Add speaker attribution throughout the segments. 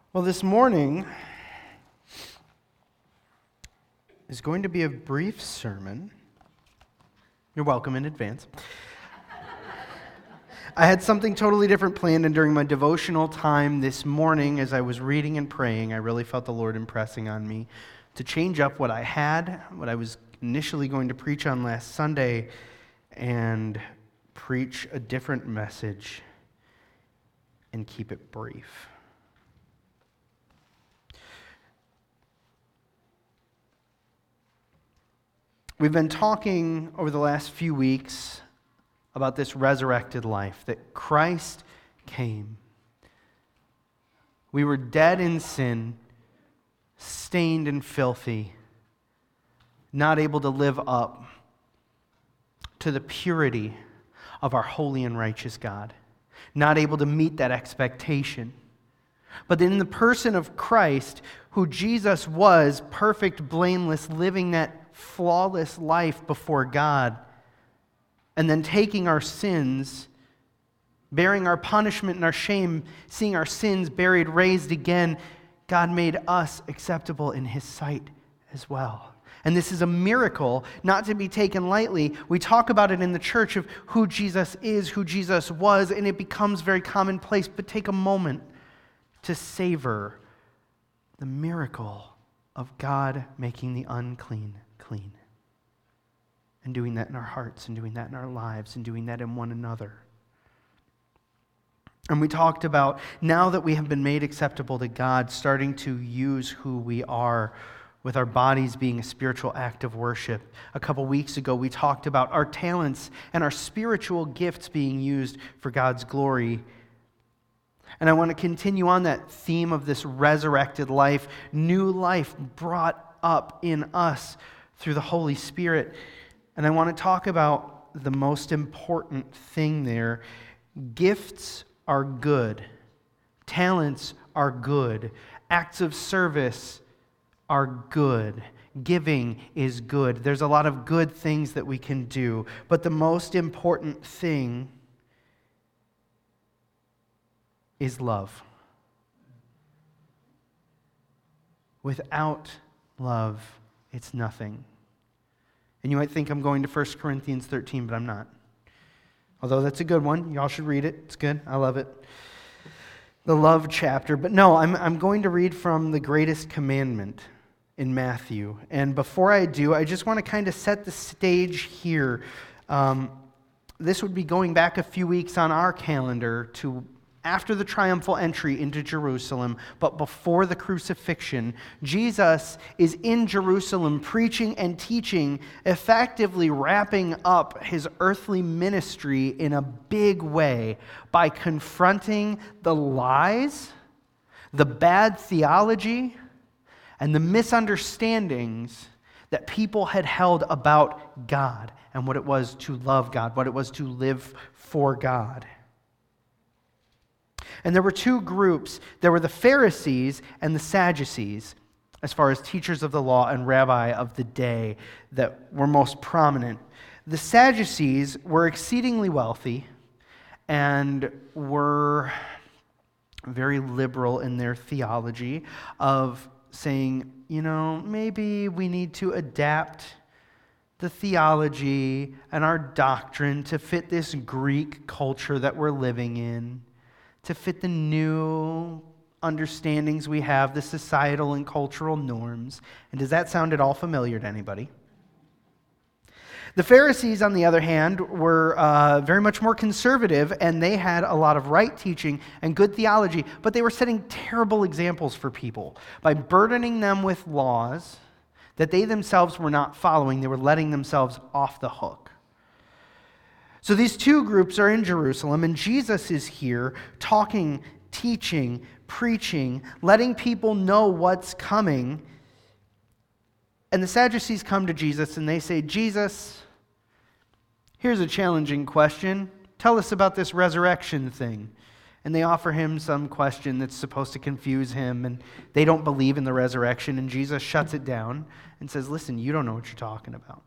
Speaker 1: Well, this morning is going to be a brief sermon. You're welcome in advance. I had something totally different planned, and during my devotional time this morning, as I was reading and praying, I really felt the Lord impressing on me to change up what I was initially going to preach on last Sunday, and preach a different message and keep it brief. We've been talking over the last few weeks about this resurrected life, that Christ came. We were dead in sin, stained and filthy, not able to live up to the purity of our holy and righteous God, not able to meet that expectation. But in the person of Christ, who Jesus was, perfect, blameless, living that flawless life before God, and then taking our sins, bearing our punishment and our shame, seeing our sins buried, raised again, God made us acceptable in His sight as well. And this is a miracle not to be taken lightly. We talk about it in the church of who Jesus is, who Jesus was, and it becomes very commonplace. But take a moment to savor the miracle of God making the unclean clean. And doing that in our hearts, and doing that in our lives, and doing that in one another. And we talked about, now that we have been made acceptable to God, starting to use who we are, with our bodies being a spiritual act of worship. A couple weeks ago, we talked about our talents and our spiritual gifts being used for God's glory. And I want to continue on that theme of this resurrected life, new life brought up in us through the Holy Spirit. And I want to talk about the most important thing there. Gifts are good. Talents are good. Acts of service are good. Giving is good. There's a lot of good things that we can do. But the most important thing is love. Without love, it's nothing. And you might think I'm going to 1 Corinthians 13, but I'm not. Although that's a good one. Y'all should read it. It's good. I love it. The love chapter. But no, I'm going to read from the greatest commandment in Matthew. And before I do, I just want to kind of set the stage here. This would be going back a few weeks on our calendar to after the triumphal entry into Jerusalem, but before the crucifixion. Jesus is in Jerusalem preaching and teaching, effectively wrapping up his earthly ministry in a big way by confronting the lies, the bad theology, and the misunderstandings that people had held about God and what it was to love God, what it was to live for God. And there were two groups. There were the Pharisees and the Sadducees, as far as teachers of the law and rabbi of the day that were most prominent. The Sadducees were exceedingly wealthy and were very liberal in their theology of saying, maybe we need to adapt the theology and our doctrine to fit this Greek culture that we're living in, to fit the new understandings we have, the societal and cultural norms. And does that sound at all familiar to anybody? The Pharisees, on the other hand, were very much more conservative, and they had a lot of right teaching and good theology, but they were setting terrible examples for people by burdening them with laws that they themselves were not following. They were letting themselves off the hook. So these two groups are in Jerusalem, and Jesus is here talking, teaching, preaching, letting people know what's coming. And the Sadducees come to Jesus and they say, Jesus, here's a challenging question. Tell us about this resurrection thing. And they offer him some question that's supposed to confuse him, and they don't believe in the resurrection, and Jesus shuts it down and says, listen, you don't know what you're talking about.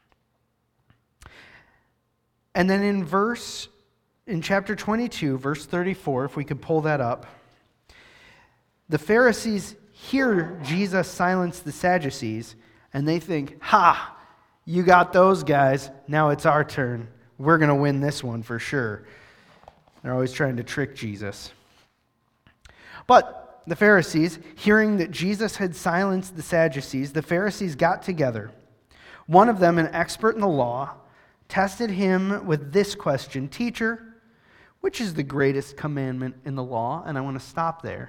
Speaker 1: And then in chapter 22, verse 34, if we could pull that up, The Pharisees hear Jesus silence the Sadducees, and they think, ha, you got those guys, now it's our turn. We're going to win this one for sure. They're always trying to trick Jesus. But the Pharisees, hearing that Jesus had silenced the Sadducees, the Pharisees got together. One of them, an expert in the law, tested him with this question, "Teacher, which is the greatest commandment in the law?" And I want to stop there.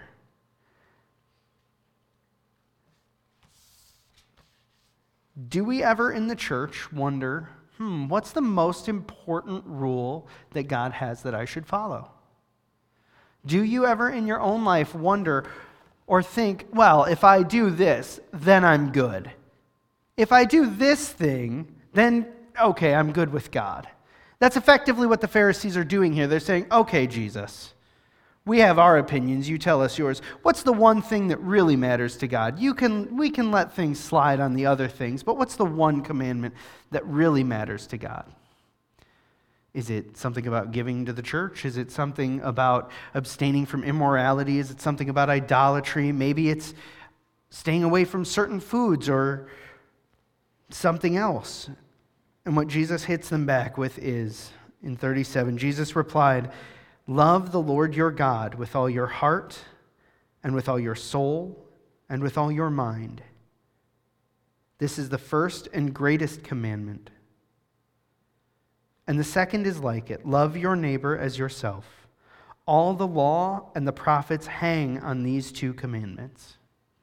Speaker 1: Do we ever in the church wonder, what's the most important rule that God has that I should follow? Do you ever in your own life wonder or think, well, if I do this, then I'm good. If I do this thing, then, okay, I'm good with God. That's effectively what the Pharisees are doing here. They're saying, okay, Jesus, we have our opinions, you tell us yours. What's the one thing that really matters to God? We can let things slide on the other things, but what's the one commandment that really matters to God? Is it something about giving to the church? Is it something about abstaining from immorality? Is it something about idolatry? Maybe it's staying away from certain foods or something else. And what Jesus hits them back with is, in 37, Jesus replied, "Love the Lord your God with all your heart and with all your soul and with all your mind. This is the first and greatest commandment. And the second is like it, love your neighbor as yourself. All the law and the prophets hang on these two commandments."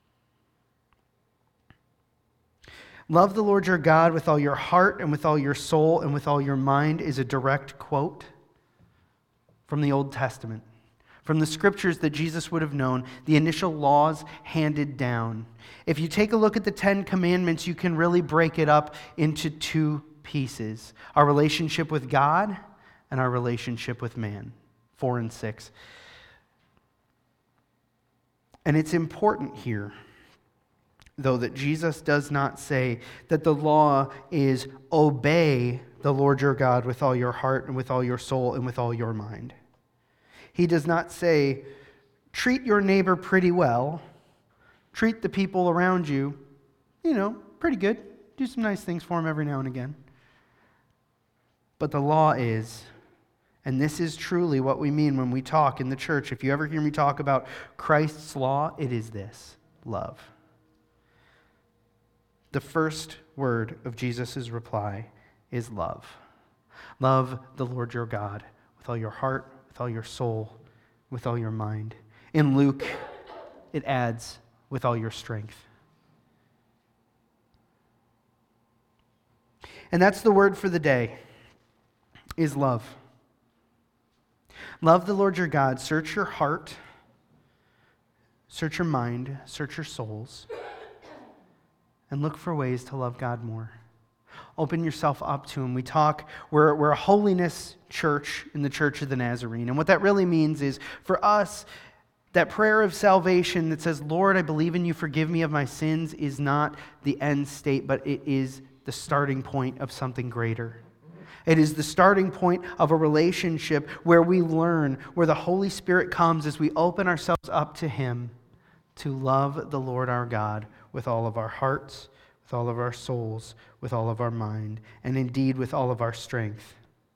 Speaker 1: Love the Lord your God with all your heart and with all your soul and with all your mind is a direct quote from the Old Testament, from the scriptures that Jesus would have known, the initial laws handed down. If you take a look at the 10 Commandments, you can really break it up into two pieces: our relationship with God and our relationship with man, 4 and 6. And it's important here, though, that Jesus does not say that the law is obey the Lord your God with all your heart and with all your soul and with all your mind. He does not say, treat your neighbor pretty well, treat the people around you, pretty good, do some nice things for them every now and again. But the law is, and this is truly what we mean when we talk in the church. If you ever hear me talk about Christ's law, it is this: love. The first word of Jesus' reply is love. Love the Lord your God with all your heart, with all your soul, with all your mind. In Luke, it adds, with all your strength. And that's the word for the day, is love. Love the Lord your God. Search your heart, search your mind, search your souls, and look for ways to love God more. Open yourself up to Him. We're a holiness church in the Church of the Nazarene. And what that really means is, for us, that prayer of salvation that says, Lord, I believe in you, forgive me of my sins, is not the end state, but it is the starting point of something greater. It is the starting point of a relationship where we learn, where the Holy Spirit comes as we open ourselves up to Him, to love the Lord our God with all of our hearts, with all of our souls, with all of our mind, and indeed with all of our strength.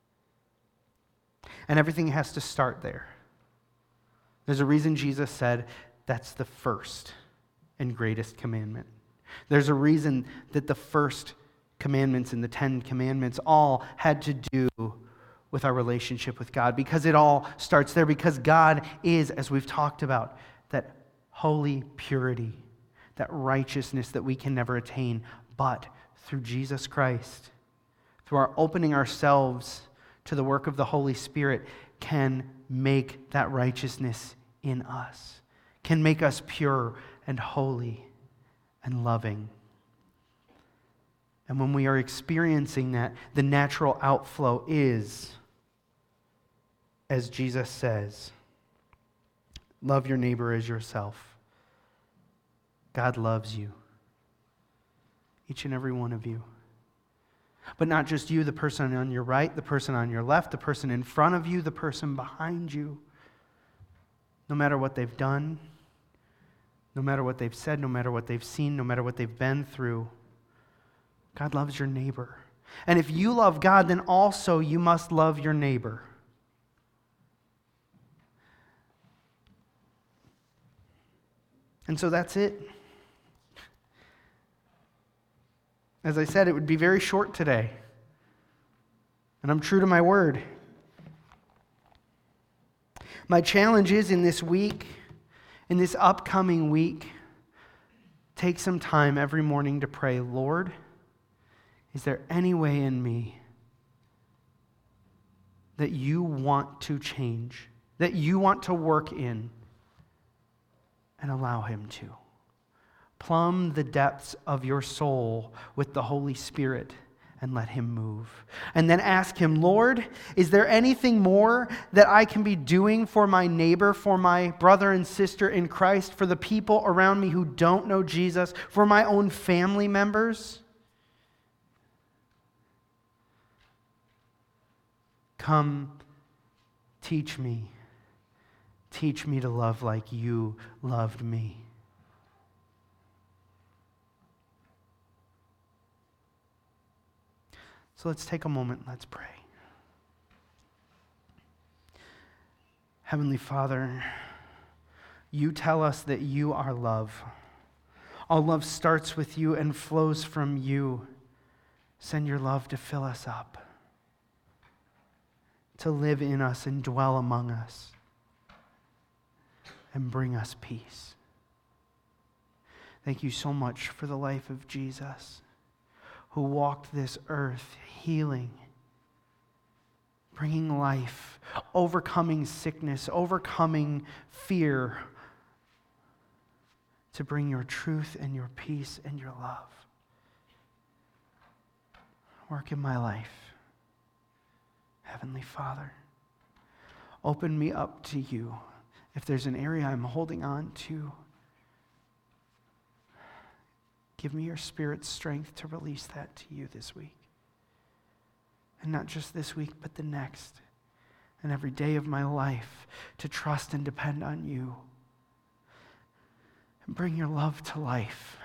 Speaker 1: And everything has to start there. There's a reason Jesus said that's the first and greatest commandment. There's a reason that the first commandments and the 10 commandments all had to do with our relationship with God, because it all starts there, because God is, as we've talked about, that holy purity, that righteousness that we can never attain, but through Jesus Christ, through our opening ourselves to the work of the Holy Spirit, can make that righteousness in us, can make us pure and holy and loving. And when we are experiencing that, the natural outflow is, as Jesus says, love your neighbor as yourself. God loves you, each and every one of you. But not just you, the person on your right, the person on your left, the person in front of you, the person behind you. No matter what they've done, No matter what they've said, no matter what they've seen, no matter what they've been through, God loves your neighbor. And if you love God, then also you must love your neighbor. And so that's it. As I said, it would be very short today. And I'm true to my word. My challenge is in this week, in this upcoming week, take some time every morning to pray, Lord, is there any way in me that you want to change, that you want to work in, and allow Him to? Plumb the depths of your soul with the Holy Spirit and let Him move. And then ask Him, Lord, is there anything more that I can be doing for my neighbor, for my brother and sister in Christ, for the people around me who don't know Jesus, for my own family members? Come, teach me. Teach me to love like you loved me. So let's take a moment and let's pray. Heavenly Father, you tell us that you are love. All love starts with you and flows from you. Send your love to fill us up, to live in us and dwell among us, and bring us peace. Thank you so much for the life of Jesus, who walked this earth healing, bringing life, overcoming sickness, overcoming fear, to bring your truth and your peace and your love. Work in my life. Heavenly Father, open me up to you. If there's an area I'm holding on to, give me your Spirit's strength to release that to you this week. And not just this week, but the next. And every day of my life to trust and depend on you. And bring your love to life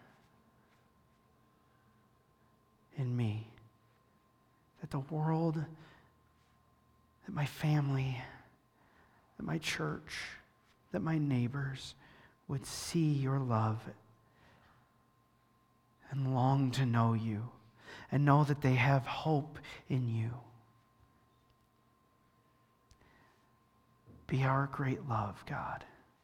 Speaker 1: in me. That the world, that my family, that my church, that my neighbors would see your love and long to know you and know that they have hope in you. Be our great love, God.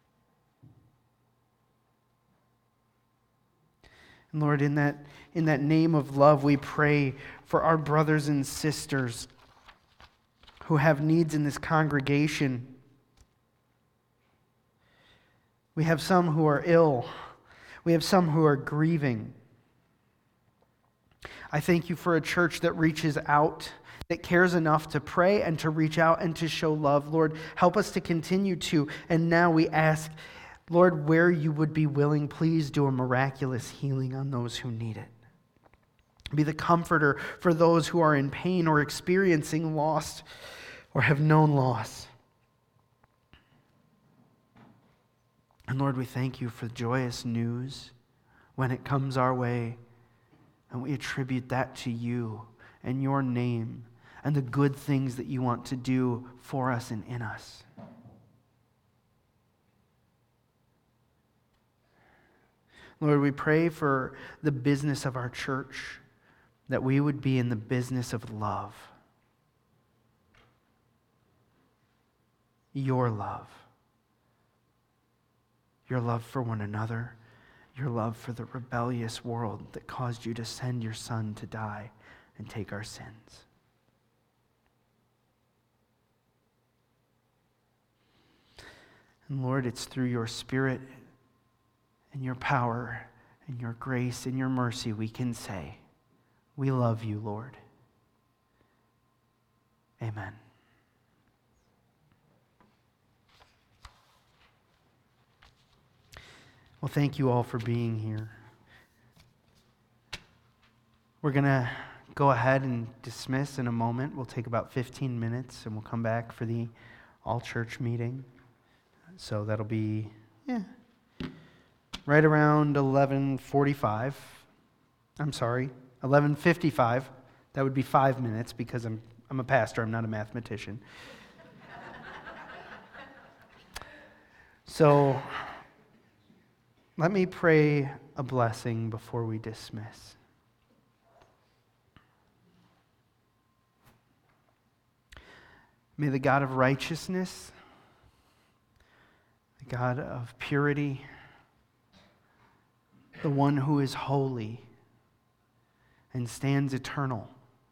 Speaker 1: And Lord, in that name of love, we pray for our brothers and sisters who have needs in this congregation. We have some who are ill. We have some who are grieving. I thank you for a church that reaches out, that cares enough to pray and to reach out and to show love. Lord, help us to continue to. And now we ask, Lord, where you would be willing, please do a miraculous healing on those who need it. Be the comforter for those who are in pain or experiencing loss or have known loss. And Lord, we thank you for joyous news when it comes our way. And we attribute that to you and your name and the good things that you want to do for us and in us. Lord, we pray for the business of our church, that we would be in the business of love. Your love. Your love for one another. Your love for the rebellious world that caused you to send your Son to die and take our sins. And Lord, it's through your Spirit and your power and your grace and your mercy we can say, we love you, Lord. Amen. Well, thank you all for being here. We're going to go ahead and dismiss in a moment. We'll take about 15 minutes and we'll come back for the all-church meeting. So that'll be, right around 11:45. I'm sorry, 11:55. That would be 5 minutes because I'm a pastor, I'm not a mathematician. So let me pray a blessing before we dismiss. May the God of righteousness, the God of purity, the one who is holy and stands eternal,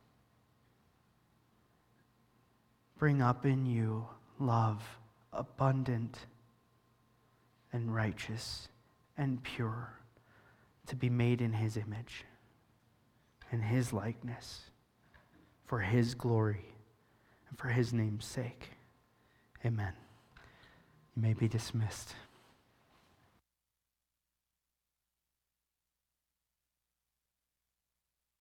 Speaker 1: bring up in you love abundant and righteous and pure, to be made in His image and His likeness, for His glory and for His name's sake. Amen. You may be dismissed.